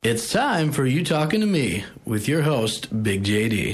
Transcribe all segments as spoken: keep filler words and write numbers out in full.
It's time for You Talking to Me with your host, Big J D.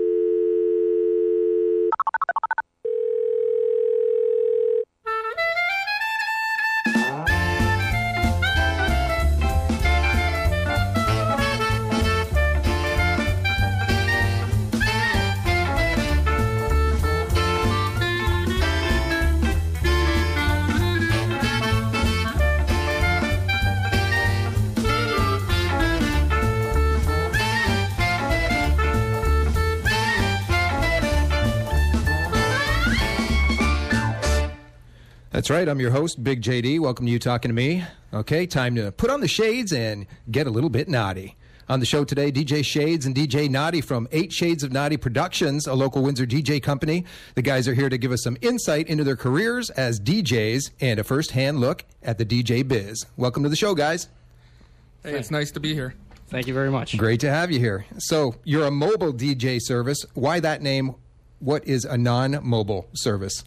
That's right. I'm your host, Big J D. Welcome to You Talking to Me. Okay, time to put on the shades and get a little bit naughty. On the show today, D J Shades and D J Naughty from Eight Shades of Naughty Productions, a local Windsor D J company. The guys are here to give us some insight into their careers as D Js and a first-hand look at the D J biz. Welcome to the show, guys. Hey, it's nice to be here. Thank you very much. Great to have you here. So, you're a mobile D J service. Why that name? What is a non-mobile service?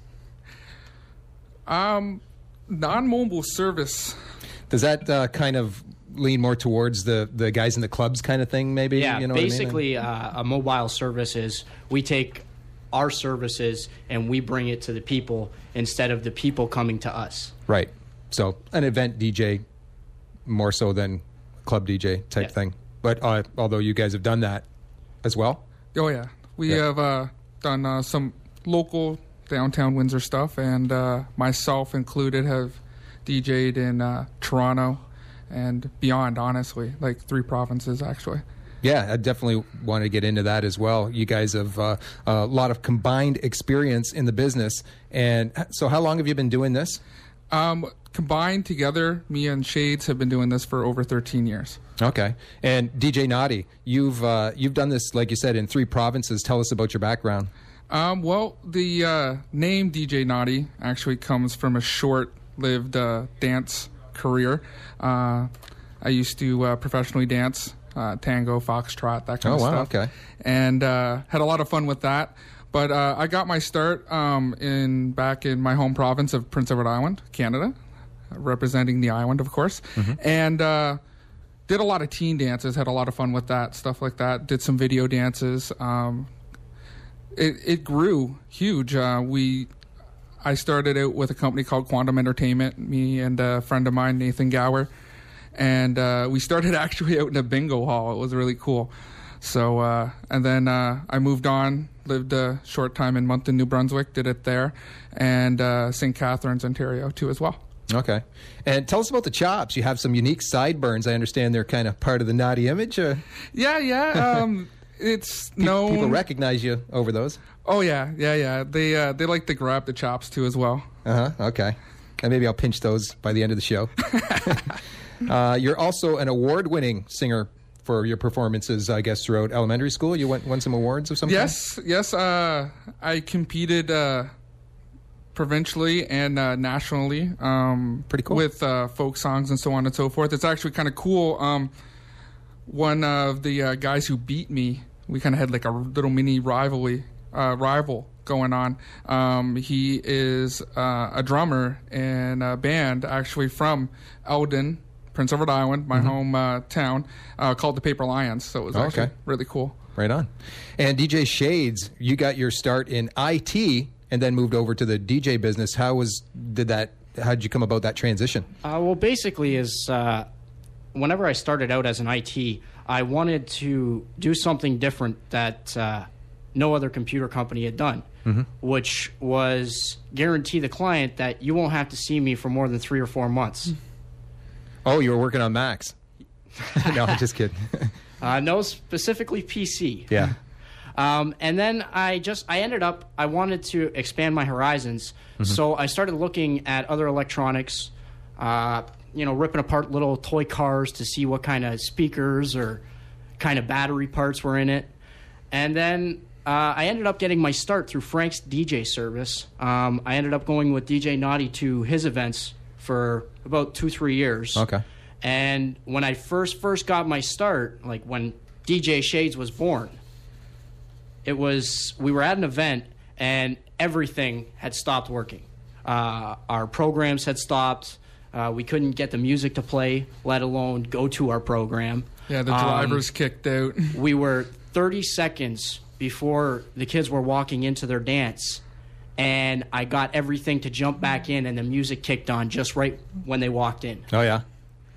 Um, non-mobile service. Does that uh, kind of lean more towards the, the guys in the clubs kind of thing, maybe? Yeah, you know basically what I mean? uh, a mobile service is we take our services and we bring it to the people instead of the people coming to us. Right. So an event D J more so than club D J type Yeah. thing. But uh, although you guys have done that as well? Oh, yeah. We Yeah. have uh, done uh, some local downtown Windsor stuff, and uh, myself included have D J'd in uh, Toronto and beyond, honestly, like three provinces, actually. Yeah, I definitely want to get into that as well. You guys have uh, a lot of combined experience in the business. And so how long have you been doing this? Um, combined together, me and Shades have been doing this for over thirteen years. Okay. And D J Naughty, you've, uh, you've done this, like you said, in three provinces. Tell us about your background. Um, well, the uh, name D J Naughty actually comes from a short-lived uh, dance career. Uh, I used to uh, professionally dance, uh, tango, foxtrot, that kind Oh, of wow, stuff. okay. And uh, had a lot of fun with that. But uh, I got my start um, in back in my home province of Prince Edward Island, Canada, representing the island, of course. Mm-hmm. And uh, did a lot of teen dances, had a lot of fun with that, stuff like that. Did some video dances. Um, It, it grew huge. Uh, we, I started out with a company called Quantum Entertainment, me and a friend of mine, Nathan Gower. And uh, we started actually out in a bingo hall. It was really cool. So, uh, and then uh, I moved on, lived a short time in Moncton, New Brunswick, did it there, and uh, Saint Catharines, Ontario, too, as well. Okay. And tell us about the chops. You have some unique sideburns. I understand they're kind of part of the naughty image. Or? Yeah, yeah. Um, it's Pe- known. People recognize you over those. Oh, yeah, yeah, yeah. They, uh, they like to grab the chops, too, as well. Uh-huh. Okay. And maybe I'll pinch those by the end of the show. uh, you're also an award-winning singer for your performances, I guess, throughout elementary school. You won, won some awards of some kind? Yes, yes. Uh, I competed uh, provincially and uh, nationally. Um, Pretty cool. With uh, folk songs and so on and so forth. It's actually kind of cool. Um, one of the uh, guys who beat me, we kind of had like a little mini rivalry, uh, rival going on. Um, he is uh, a drummer in a band actually from Eldon, Prince Edward Island, my mm-hmm. home uh, town, uh, called the Paper Lions. So it was Oh, actually okay. really cool. Right on. And D J Shades, you got your start in I T and then moved over to the D J business. How was did that? How did you come about that transition? Uh, well, basically, is uh, whenever I started out as an I T, I wanted to do something different that uh, no other computer company had done, mm-hmm. which was guarantee the client that you won't have to see me for more than three or four months. Oh, you were working on Macs. No, I'm just kidding. uh, no, specifically P C. Yeah. Um, and then I just, I ended up, I wanted to expand my horizons. Mm-hmm. So I started looking at other electronics, uh, you know, ripping apart little toy cars to see what kind of speakers or kind of battery parts were in it. And then uh, I ended up getting my start through Frank's D J service. Um, I ended up going with D J Naughty to his events for about two, three years. Okay. And when I first first got my start, like when D J Shades was born, it was, we were at an event and everything had stopped working. Uh, our programs had stopped. Uh, we couldn't get the music to play, let alone go to our program. Yeah, the drivers um, kicked out. We were thirty seconds before the kids were walking into their dance, and I got everything to jump back in, and the music kicked on just right when they walked in. Oh, yeah.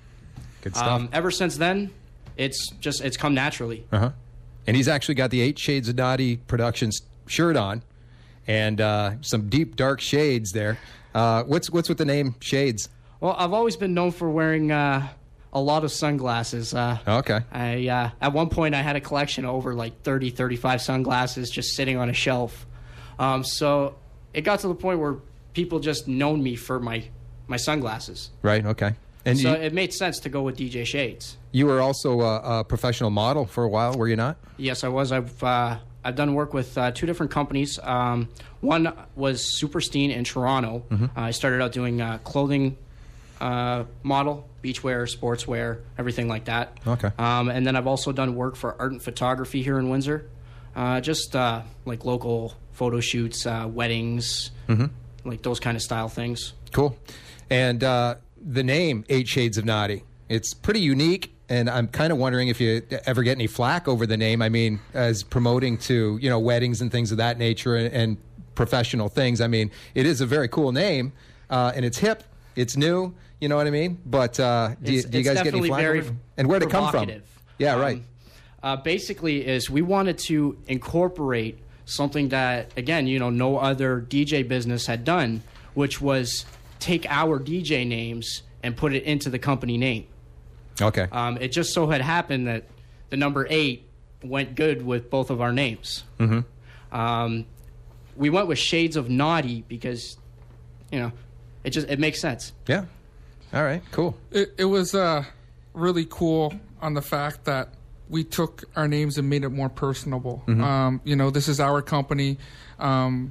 Good stuff. Um, ever since then, it's just it's come naturally. Uh-huh. And he's actually got the Eight Shades of Naughty Productions shirt on, and uh, some deep, dark shades there. Uh, what's what's with the name Shades? Well, I've always been known for wearing uh, a lot of sunglasses. Uh, okay. I uh, at one point I had a collection of over like thirty, thirty-five sunglasses just sitting on a shelf. Um, so it got to the point where people just known me for my, my sunglasses. Right, okay. And so you, it made sense to go with D J Shades. You were also a, a professional model for a while, were you not? Yes, I was. I've uh, I've done work with uh, two different companies. Um, one was Superstein in Toronto. Mm-hmm. uh, I started out doing uh, clothing uh, model, beachwear, sportswear, everything like that. Okay. Um, and then I've also done work for art and photography here in Windsor. Uh, just uh, like local photo shoots, uh, weddings, mm-hmm. like those kind of style things. Cool. And uh, the name Eight Shades of Naughty, it's pretty unique, and I'm kind of wondering if you ever get any flack over the name. I mean, as promoting to, you know, weddings and things of that nature and, and professional things. I mean, it is a very cool name, uh, and it's hip, it's new, you know what I mean? But uh, do, you, do you guys get any flack over it? And where'd it come from? Yeah, um, right. Uh, basically is we wanted to incorporate something that, again, you know, no other D J business had done, which was take our D J names and put it into the company name. Okay. Um, it just so had happened that the number eight went good with both of our names. Mm-hmm. Um, we went with Shades of Naughty because, you know, it just it makes sense. Yeah. All right. Cool. It, it was uh, really cool on the fact that we took our names and made it more personable. Mm-hmm. Um, you know, this is our company. Um,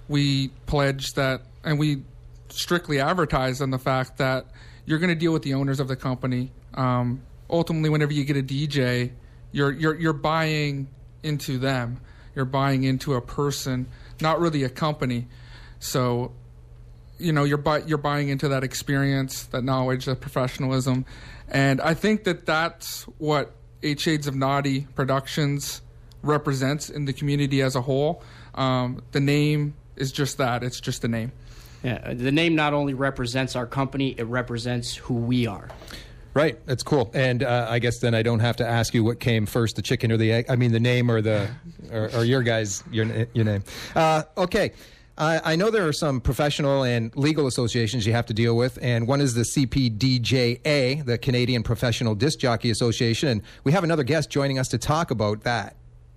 we pledged that, and we strictly advertised on the fact that you're going to deal with the owners of the company. Um, ultimately, whenever you get a D J, you're you're you're buying into them. You're buying into a person, not really a company. So, you know, you're buy, you're buying into that experience, that knowledge, that professionalism, and I think that that's what Eight Shades of Naughty Productions represents in the community as a whole. Um, the name is just that. It's just a name. Yeah, the name not only represents our company, it represents who we are. Right, that's cool. And uh, I guess then I don't have to ask you what came first, the chicken or the egg. I mean, the name or the or, or your guys, your your name. Uh, okay, uh, I know there are some professional and legal associations you have to deal with, and one is the C P D J A, the Canadian Professional Disc Jockey Association, and we have another guest joining us to talk about that.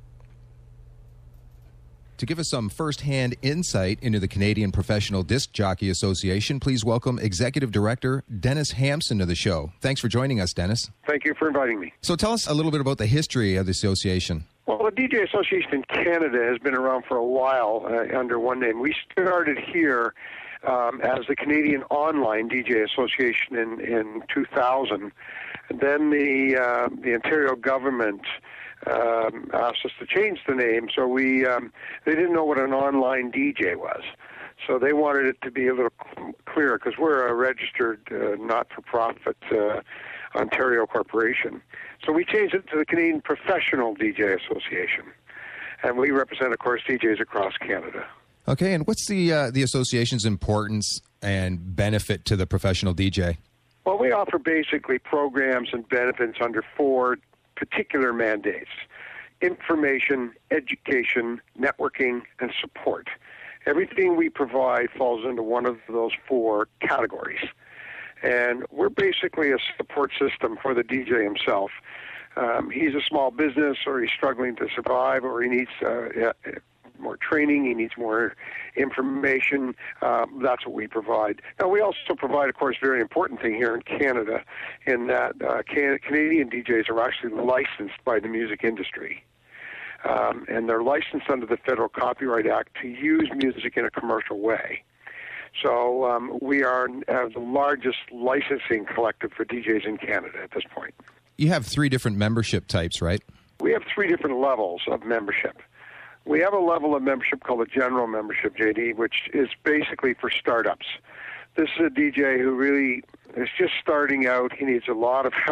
To give us some first-hand insight into the Canadian Professional Disc Jockey Association, please welcome Executive Director Dennis Hampson to the show. Thanks for joining us, Dennis. Thank you for inviting me. So tell us a little bit about the history of the association. Well, the D J Association in Canada has been around for a while uh, under one name. We started here um, as the Canadian Online D J Association in, in two thousand. And then the, uh, the Ontario government Um, asked us to change the name, so we um, they didn't know what an online D J was, so they wanted it to be a little clearer because we're a registered uh, not-for-profit uh, Ontario corporation. So we changed it to the Canadian Professional D J Association, and we represent, of course, D Js across Canada. Okay, and what's the uh, the association's importance and benefit to the professional D J? Well, we offer basically programs and benefits under four particular mandates: information, education, networking, and support. Everything we provide falls into one of those four categories. And we're basically a support system for the D J himself. Um, he's a small business, or he's struggling to survive, or he needs uh, more training, he needs more information. Um, that's what we provide. Now, we also provide, of course, a very important thing here in Canada, in that uh, can- Canadian D Js are actually licensed by the music industry. Um, and they're licensed under the Federal Copyright Act to use music in a commercial way. So um, we are uh, the largest licensing collective for D Js in Canada at this point. You have three different membership types, right? We have three different levels of membership. We have a level of membership called a general membership, J D, which is basically for startups. This is a D J who really is just starting out. He needs a lot of help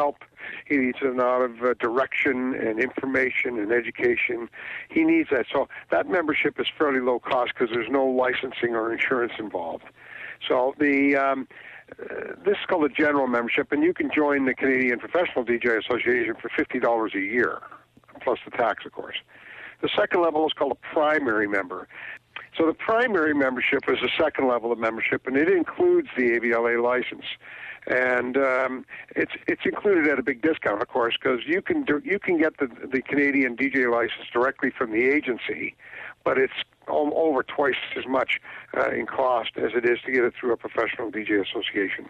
He needs a lot of uh, direction and information and education. He needs that. So that membership is fairly low cost because there's no licensing or insurance involved. So the um, uh, this is called a general membership, and you can join the Canadian Professional D J Association for fifty dollars a year, plus the tax, of course. The second level is called a primary member. So the primary membership is the second level of membership, and it includes the A V L A license. And um, it's it's included at a big discount, of course, because you can do, you can get the the Canadian D J license directly from the agency, but it's o- over twice as much uh, in cost as it is to get it through a professional D J association.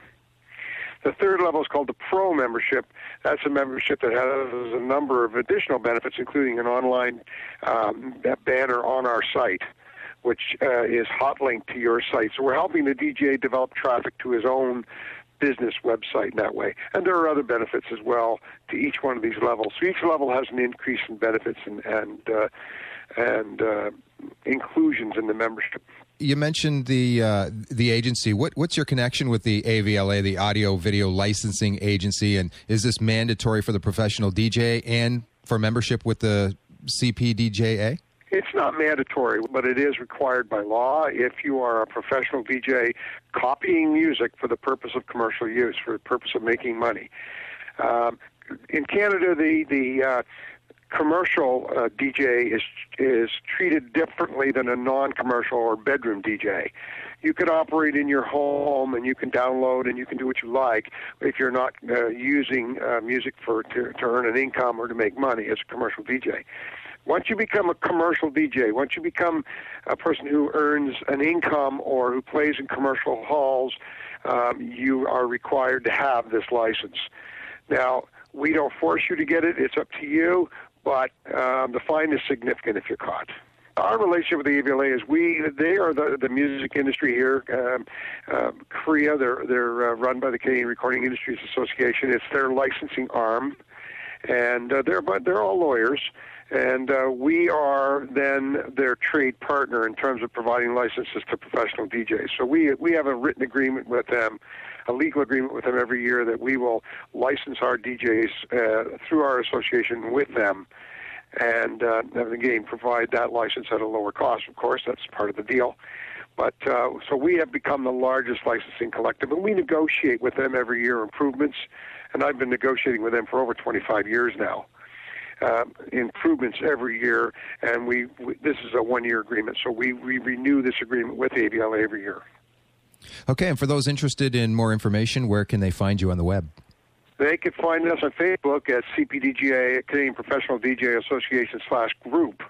The third level is called the Pro membership. That's a membership that has a number of additional benefits, including an online um, banner on our site, which uh, is hot linked to your site. So we're helping the D J develop traffic to his own business website in that way. And there are other benefits as well to each one of these levels. So each level has an increase in benefits and and, uh, and uh, inclusions in the membership. You mentioned the uh, the agency. What what's your connection with the A V L A, the Audio Video Licensing Agency, and is this mandatory for the professional D J and for membership with the C P D J A? It's not mandatory, but it is required by law if you are a professional D J copying music for the purpose of commercial use, for the purpose of making money. Um, in Canada, the the uh, commercial uh, D J is is treated differently than a non-commercial or bedroom D J. You could operate in your home and you can download and you can do what you like if you're not uh, using uh, music for to, to earn an income or to make money as a commercial D J. Once you become a commercial D J, once you become a person who earns an income or who plays in commercial halls, um, you are required to have this license. Now, we don't force you to get it. It's up to you, but um, the fine is significant if you're caught. Our relationship with the A V L A is we they are the, the music industry here. Um, uh, C R I A, they're, they're uh, run by the Canadian Recording Industries Association. It's their licensing arm, and uh, they're, but they're all lawyers. And uh, we are then their trade partner in terms of providing licenses to professional D Js. So we we have a written agreement with them, a legal agreement with them every year that we will license our D Js uh, through our association with them, and uh, again provide that license at a lower cost. Of course, that's part of the deal. But uh, so we have become the largest licensing collective, and we negotiate with them every year improvements. And I've been negotiating with them for over twenty-five years now. Uh, improvements every year, and we, we this is a one-year agreement, so we, we renew this agreement with A V L A every year. Okay, and for those interested in more information, where can they find you on the web? They can find us on Facebook at C P D J A, Canadian Professional D J Association slash group.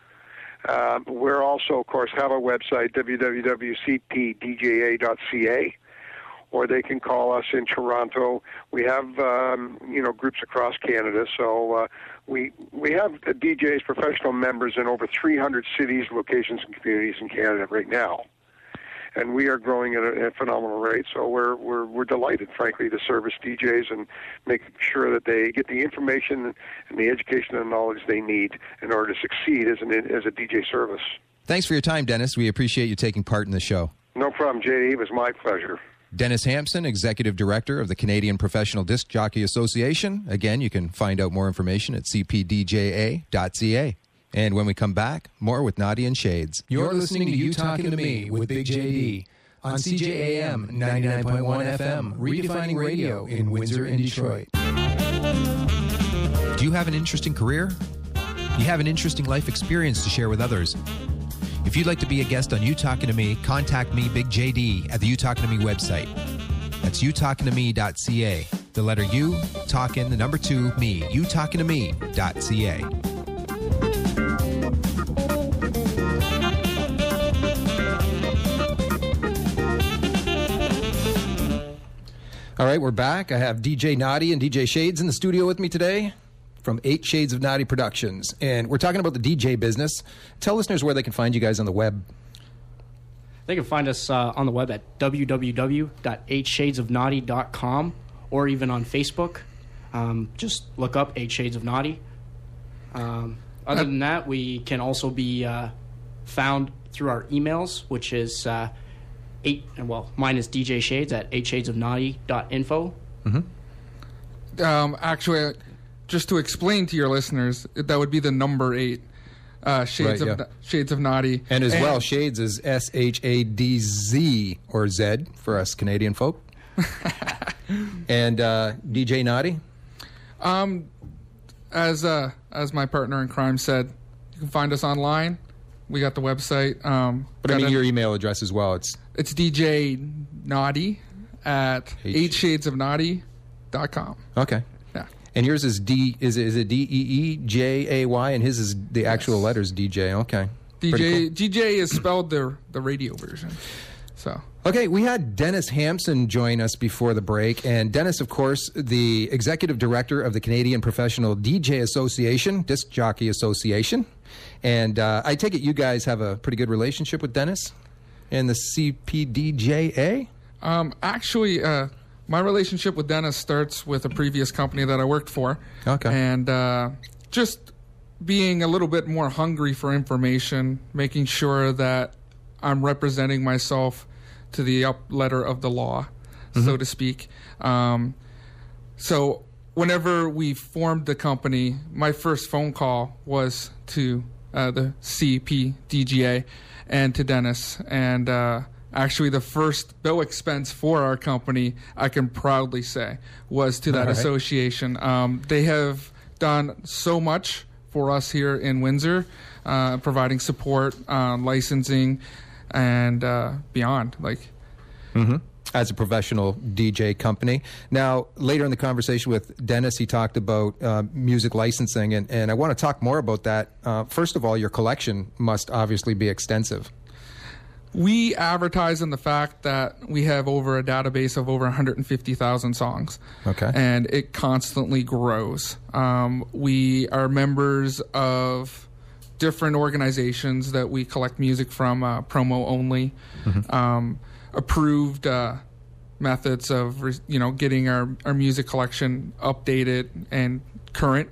Um, we're also, of course, have our website, w w w dot c p d j a dot c a. Or they can call us in Toronto. We have, um, you know, groups across Canada. So uh, we we have D Js, professional members in over three hundred cities, locations, and communities in Canada right now, and we are growing at a, at a phenomenal rate. So we're we're we're delighted, frankly, to service D Js and make sure that they get the information and the education and knowledge they need in order to succeed as an as a D J service. Thanks for your time, Dennis. We appreciate you taking part in the show. No problem, J D. It was my pleasure. Dennis Hampson, Executive Director of the Canadian Professional Disc Jockey Association. Again, you can find out more information at c p d j a dot c a. And when we come back, more with Nadi and Shades. You're listening to You Talking to Me with Big J D on C J A M ninety-nine point one F M, redefining radio in Windsor and Detroit. Do you have an interesting career? You have an interesting life experience to share with others? If you'd like to be a guest on You Talking to Me, contact me, Big J D, at the You Talking to Me website. That's you talking to me dot c a. The letter U, talking, the number two, me, you talking to me dot c a. All right, we're back. I have D J Nadi and D J Shades in the studio with me today from Eight Shades of Nadi Productions. And we're talking about the D J business. Tell listeners where they can find you guys on the web. They can find us uh, on the web at w w w dot eight shades of nadi dot com or even on Facebook. Um, just look up Eight Shades of Nadi. Um, other than that, we can also be uh, found through our emails, which is uh, eight. Well, mine is D J Shades at eight shades of nadi dot info. Mm-hmm. Um, actually, just to explain to your listeners, that would be the number eight. Uh, Shades Right, of yeah. Shades of Naughty, And as well, Shades is S H A D Z or Z for us Canadian folk. And uh, D J Naughty? Um, as uh, as my partner in crime said, you can find us online. We got the website. Um, But I got mean a- your email address as well. It's it's D J Naughty at H- eight shades of naughty dot com. okay. Yeah. And yours is D is it, is it D E E J A Y and his is the actual letters D J. Okay. D Pretty J cool. D J is spelled the the radio version. So Okay, we had Dennis Hampson join us before the break. And Dennis, of course, the executive director of the Canadian Professional D J Association, Disc Jockey Association. And uh, I take it you guys have a pretty good relationship with Dennis and the C P D J A? um, actually, uh, my relationship with Dennis starts with a previous company that I worked for. Okay. And uh, just being a little bit more hungry for information, making sure that I'm representing myself to the up letter of the law, so to speak. Um, so whenever we formed the company, my first phone call was to uh, the C P D G A and to Dennis. And uh, actually the first bill expense for our company, I can proudly say, was to that All right. association. Um, they have done so much for us here in Windsor, uh, providing support, um, licensing, and uh, beyond. Like, As a professional D J company. Now, later in the conversation with Dennis, he talked about uh, music licensing, and, and I want to talk more about that. Uh, first of all, your collection must obviously be extensive. we advertise in the fact that we have over a database of over one hundred fifty thousand songs. Okay. And it constantly grows. Um, we are members of different organizations that we collect music from, uh, promo only, um, approved uh, methods of, re- you know, getting our, our music collection updated and current.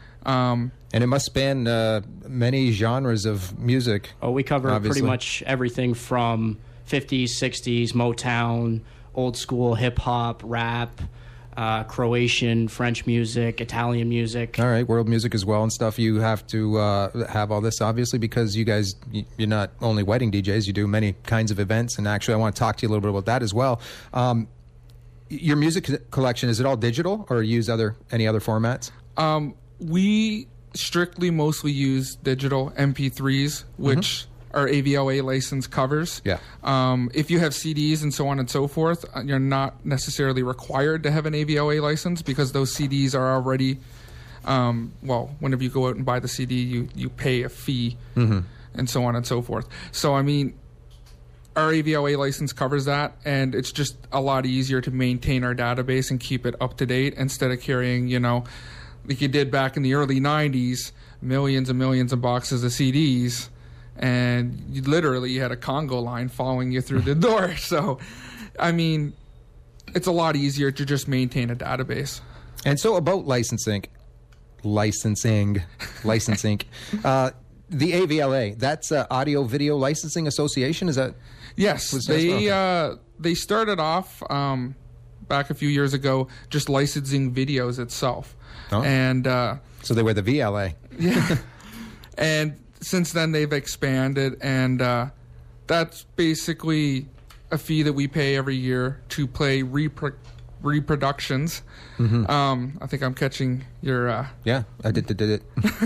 Um, And it must span uh, many genres of music. Oh, we cover Obviously. pretty much everything from fifties, sixties, Motown, old school hip hop, rap, uh, Croatian, French music, Italian music. All right, world music as well and stuff. You have to uh, have all this, obviously, because you guys, y- you're not only wedding D Js, you do many kinds of events. And actually, I want to talk to you a little bit about that as well. Um, your music co- collection, is it all digital or use other any other formats? Um, we strictly mostly use digital M P threes, which are A V L A license covers. Yeah. Um, if you have C Ds and so on and so forth, uh, you're not necessarily required to have an A V L A license because those C Ds are already, um, well, whenever you go out and buy the C D, you, you pay a fee and so on and so forth. So, I mean, our A V L A license covers that, and it's just a lot easier to maintain our database and keep it up to date instead of carrying, you know, like you did back in the early nineties, millions and millions of boxes of C Ds, and you literally had a Congo line following you through the door. So, I mean, it's a lot easier to just maintain a database. And so about licensing, licensing, licensing, uh, the A V L A, that's uh, Audio Video Licensing Association, is that? Yes, Was that- they okay. uh, they started off um, back a few years ago just licensing videos itself, Oh. and uh, So they were the V L A. yeah, and since then they've expanded, and uh, that's basically a fee that we pay every year to play repro- reproductions. Um, I think I'm catching your. Uh, Yeah, I did, did, did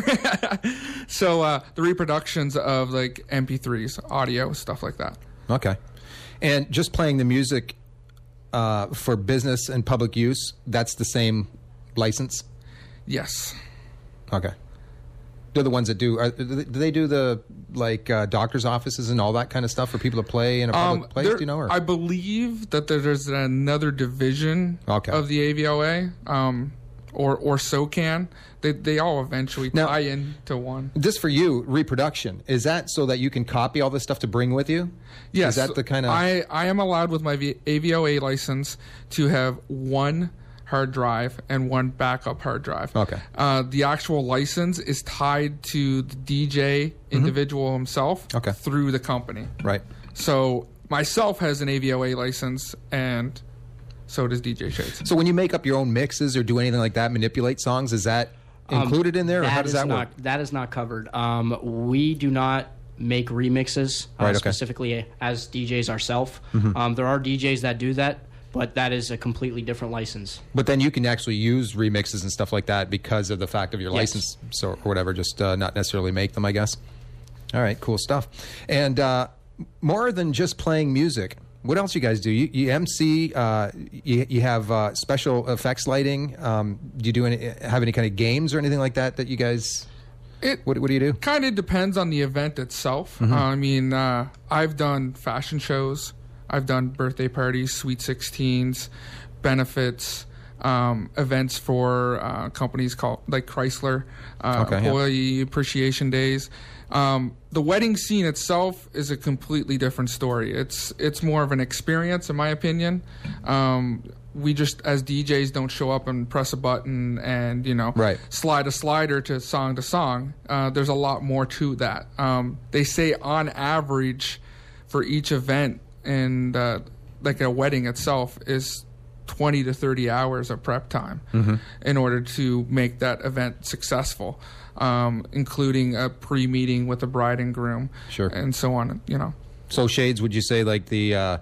it. so uh, the reproductions of like M P threes, audio, stuff like that. Okay. And just playing the music uh, for business and public use, that's the same license? Yes. Okay. They're the ones that do, are, do they do the, like, uh, doctor's offices and all that kind of stuff for people to play in a public Um, place, there- do you know? Or? I believe that there's another division Okay. of the A V L A, um, or or SOCAN. They they all eventually Now- tie into one. This for you, reproduction, is that so that you can copy all this stuff to bring with you? Yes, Is that the kind of... I I am allowed with my v- A V L A license to have one hard drive and one backup hard drive. Okay. Uh, the actual license is tied to the D J individual himself Mm-hmm. Okay. through the company. Right. So myself has an A V O A license, and so does D J Shades. So when you make up your own mixes or do anything like that, manipulate songs, is that included in there, or That how does is that not, work? That is not covered. Um, we do not make remixes uh, Right, okay. specifically as D Js ourselves. Um, there are D Js that do that, but that is a completely different license. But then you can actually use remixes and stuff like that because of the fact of your Yes. license, so or whatever. Just uh, not necessarily make them, I guess. All right, cool stuff. And uh, more than just playing music, what else you guys do? You, you M C. Uh, you, you have uh, special effects lighting. Um, do you do any have any kind of games or anything like that that you guys? It What, what do you do? kind of depends on the event itself. Mm-hmm. Uh, I mean, uh, I've done fashion shows, I've done birthday parties, sweet sixteens, benefits, um, events for uh, companies called like Chrysler, uh, Okay, yeah. employee appreciation days. Um, the wedding scene itself is a completely different story. It's it's more of an experience, in my opinion. Um, we just, as D Js, don't show up and press a button and, you know, Right. slide a slider to song to song. Uh, there's a lot more to that. Um, they say on average for each event and uh, like a wedding itself is twenty to thirty hours of prep time in order to make that event successful, um, including a pre-meeting with the bride and groom, Sure. and so on. You know, So Shades, would you say like the uh,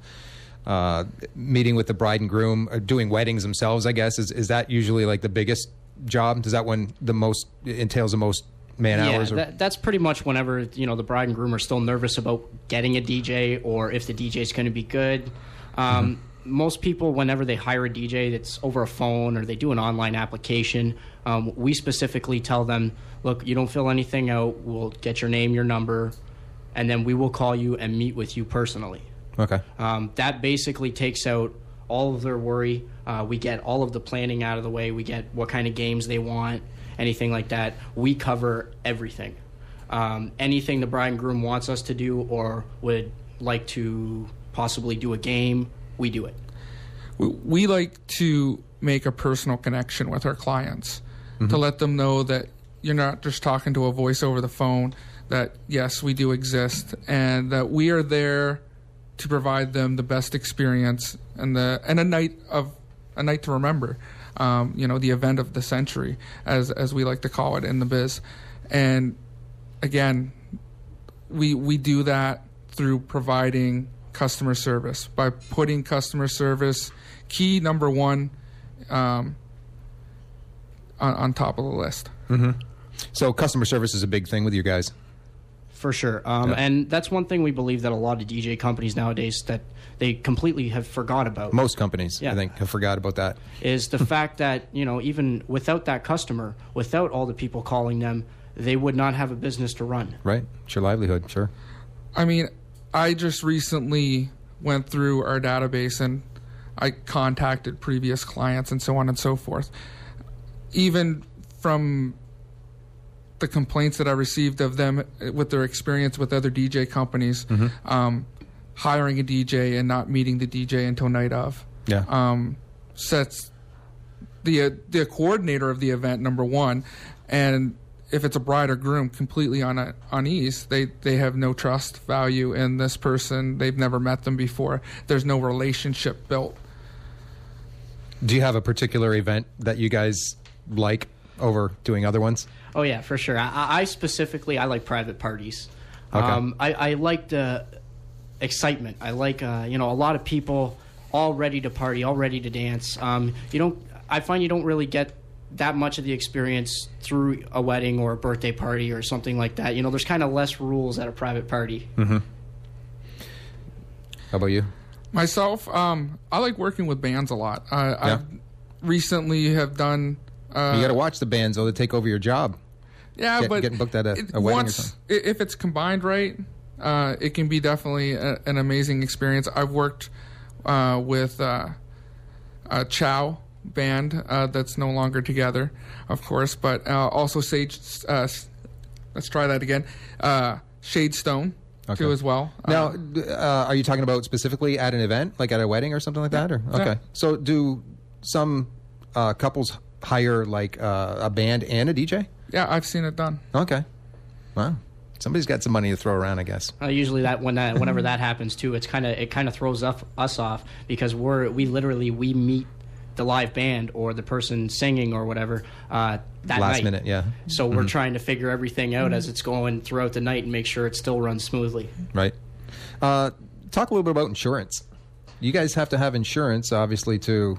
uh, meeting with the bride and groom, uh, doing weddings themselves? I guess is is that usually like the biggest job? Does that one the most entails the most man Yeah, hours? Or? that, that's pretty much whenever, you know, the bride and groom are still nervous about getting a D J or if the D J is going to be good. Um, Most people, whenever they hire a D J that's over a phone or they do an online application, um, we specifically tell them, look, you don't fill anything out. We'll get your name, your number, and then we will call you and meet with you personally. Okay. Um, that basically takes out all of their worry. Uh, we get all of the planning out of the way. We get what kind of games they want, anything like that. We cover everything. Um, anything the bride and groom wants us to do or would like to possibly do a game, we do it. we, we like to make a personal connection with our clients to let them know that you're not just talking to a voice over the phone, that yes, we do exist, and that we are there to provide them the best experience and the and a night of a night to remember. Um, you know, the event of the century, as as we like to call it in the biz. And again, we we do that through providing customer service, by putting customer service key number one um, on, on top of the list. So customer service is a big thing with you guys. For sure. Um, Yeah. And that's one thing we believe that a lot of D J companies nowadays that they completely have forgot about. Most companies, I Yeah. think, have forgot about that. Is the fact that, you know, even without that customer, without all the people calling them, they would not have a business to run. Right? It's your livelihood, sure. I mean, I just recently went through our database and I contacted previous clients and so on and so forth. Even from the complaints that I received of them with their experience with other D J companies, um, hiring a D J and not meeting the D J until night of. Yeah. um, sets the uh, the coordinator of the event, number one, and if it's a bride or groom, completely on a, unease. They they have no trust value in this person. They've never met them before. There's no relationship built. Do you have a particular event that you guys like over doing other ones? Oh yeah, for sure. I, I specifically, I like private parties. Okay. Um, I, I like the excitement. I like, uh, you know, a lot of people all ready to party, all ready to dance. Um, you don't. I find you don't really get that much of the experience through a wedding or a birthday party or something like that. You know, there's kind of less rules at a private party. How about you? Myself, um, I like working with bands a lot. Uh, Yeah. I've recently have done. Uh, You got to watch the bands, though, to take over your job. Yeah, Get- but getting booked at a- it- a wedding or once, something. i- if it's combined right, uh, it can be definitely a, an amazing experience. I've worked uh, with uh, a Chow band uh, that's no longer together, of course, but uh, also Sage. Uh, let's try that again. Uh, Shadestone Okay. too as well. Now, Uh, d- uh, are you talking about specifically at an event, like at a wedding or something like that? Or Yeah. okay. So, do some uh, couples hire like uh, a band and a D J? yeah, I've seen it done. Okay. Wow. Somebody's got some money to throw around, I guess. Uh, usually, that when that whenever that happens too, it's kind of it kind of throws up, us off because we're we literally we meet the live band or the person singing or whatever uh, that Last night. minute, yeah. So we're trying to figure everything out as it's going throughout the night and make sure it still runs smoothly. Right. Uh, talk a little bit about insurance. You guys have to have insurance, obviously, to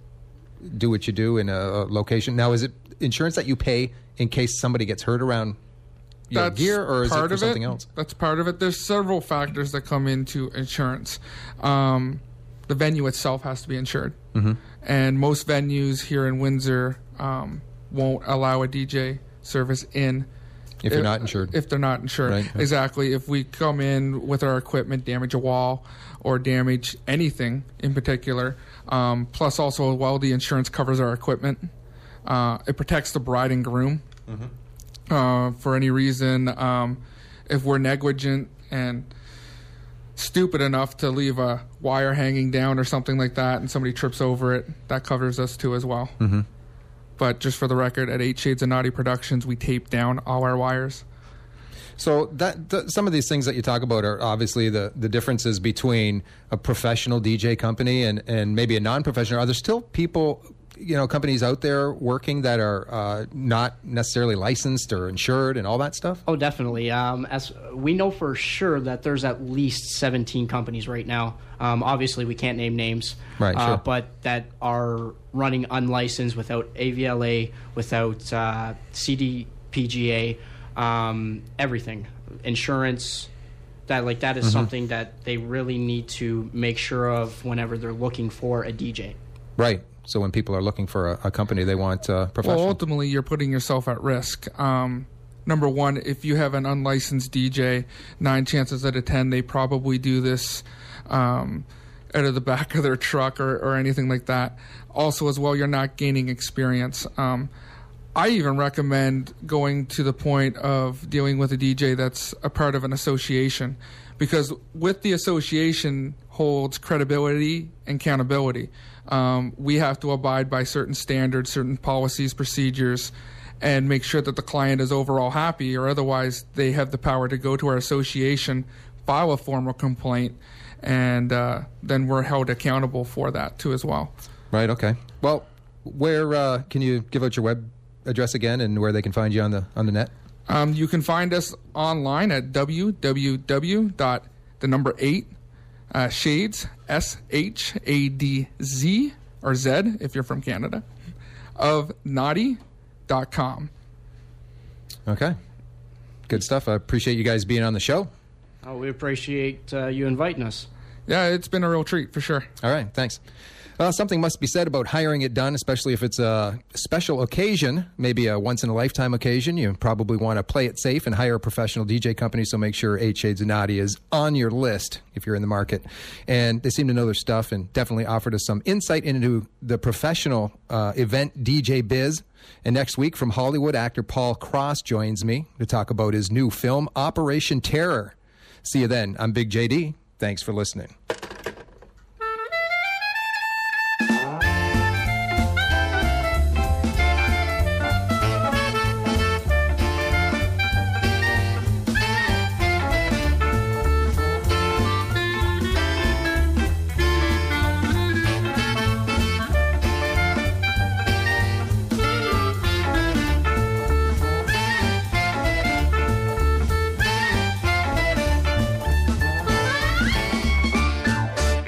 do what you do in a location. Now, is it insurance that you pay in case somebody gets hurt around your That's gear, or is it part for of something it. else? That's part of it. There's several factors that come into insurance. Um, the venue itself has to be insured. Mm-hmm. And most venues here in Windsor um, won't allow a D J service in If you're not insured. If they're not insured. Right. Exactly. If we come in with our equipment, damage a wall, or damage anything in particular, um, plus also while the insurance covers our equipment, uh, it protects the bride and groom. Mm-hmm. Uh, for any reason, um, if we're negligent and stupid enough to leave a wire hanging down or something like that and somebody trips over it, that covers us too as well. Mm-hmm. But just for the record, at Eight Shades of Naughty Productions, we tape down all our wires. So that th- some of these things that you talk about are obviously the, the differences between a professional D J company and, and maybe a non-professional. Are there still people, you know, companies out there working that are uh, not necessarily licensed or insured and all that stuff? Oh, definitely. Um, as we know for sure that there's at least seventeen companies right now. Um, obviously, we can't name names, Right, uh, sure. but that are running unlicensed, without A V L A, without uh, C D P G A, um, everything, insurance. That like that is Mm-hmm. something that they really need to make sure of whenever they're looking for a D J. Right. So when people are looking for a, a company, they want uh, professional. Well, ultimately, you're putting yourself at risk. Um, number one, if you have an unlicensed D J, nine chances out of ten, they probably do this um, out of the back of their truck or, or anything like that. Also, as well, you're not gaining experience. Um, I even recommend going to the point of dealing with a D J that's a part of an association, because with the association holds credibility and accountability. Um, we have to abide by certain standards, certain policies, procedures, and make sure that the client is overall happy, or otherwise they have the power to go to our association, file a formal complaint, and uh, then we're held accountable for that too as well. Right. Okay. Well, where uh, can you give out your web address again and where they can find you on the on the net? Um, you can find us online at w w w dot the number eight uh, shades S H A D Z or Z if you're from Canada of naughty dot com. Okay. Good stuff. I appreciate you guys being on the show. Oh, we appreciate uh, you inviting us. Yeah, it's been a real treat for sure. All right, thanks. Well, something must be said about hiring it done, especially if it's a special occasion, maybe a once-in-a-lifetime occasion. You probably want to play it safe and hire a professional D J company, so make sure Eight Shades of Naughty is on your list if you're in the market. And they seem to know their stuff and definitely offered us some insight into the professional uh, event D J biz. And next week from Hollywood, actor Paul Cross joins me to talk about his new film, Operation Terror. See you then. I'm Big J D. Thanks for listening.